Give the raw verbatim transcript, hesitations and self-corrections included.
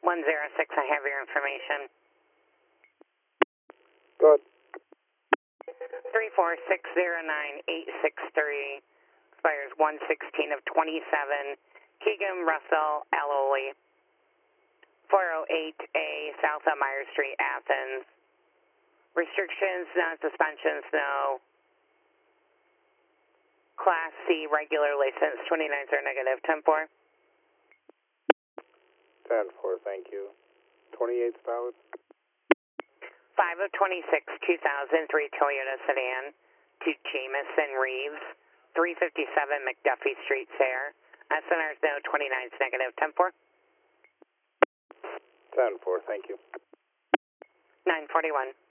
one zero six, I have your information. Go ahead. three four six zero nine eight six three, expires one sixteen of twenty-seven, Keegan Russell Alloy, four oh eight A South of Myers Street, Athens. Restrictions, non-suspensions, no. Class C regular license, twenty-nines are negative, ten four. ten four, thank you. twenty-eight's valid. five of twenty-six, two thousand three Toyota sedan to Jamison Reeves, three fifty-seven McDuffie Street, Sayre. S N R's no, twenty-nines negative, ten four. ten four, thank you. nine forty-one.